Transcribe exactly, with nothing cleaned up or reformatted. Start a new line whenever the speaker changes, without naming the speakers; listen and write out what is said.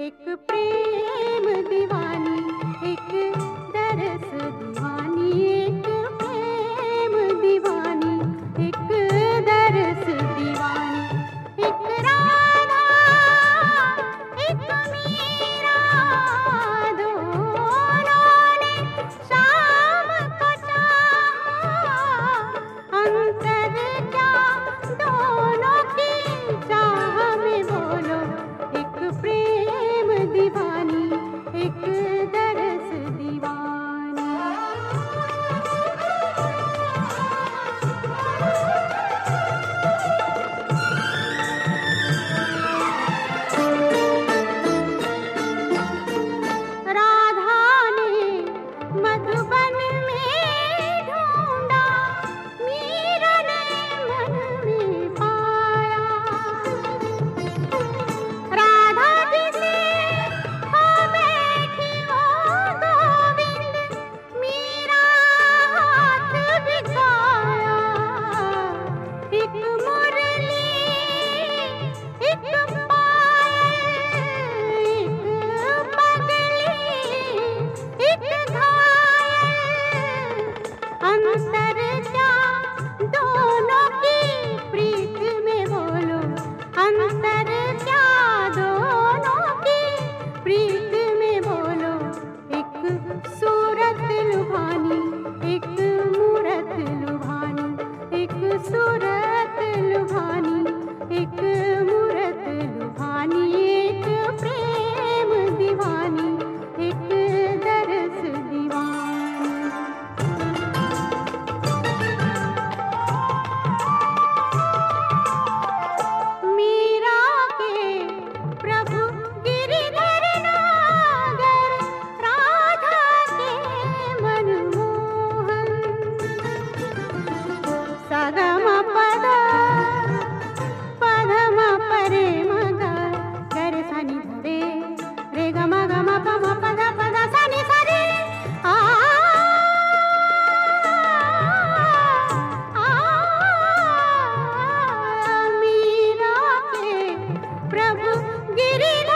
एक प्रेम दीवानी, एक दरस दीवानी, एक प्रेम दीवानी, एक दरस दीवानी, एक राधा एक मीरा, दोनों ने शाम को चाहा, अंतर क्या दोनों की चाह में, बोलो एक प्रेम दीवानी, एक दरस दीवानी। राधा ने मधुबन में ढूंढा, मीरा ने मन में पाया, राधा जी से हो बैठी वो गोविंद, मीरा हाथ बिछाया, एक मुरली एक पायल, एक पगली एक घायल, अंतर क्या दोनों की प्रीत में, बोलो अंतर क्या दोनों की प्रीत में, बोलो एक सूरत लुभानी, एक मूरत लुभानी, एक सूरत लुभानी, एक मूरत लुभानी, एक प्रेम दीवानी, एक दरस दीवानी। मीरा के प्रभु गिरिधर नागर, राधा के मनमोहन, सगम पद पधम परे मग, गर सनि धरे रे गम गम पम पद पद सनि सरे, आ आ मीरा के प्रभु गिरिधर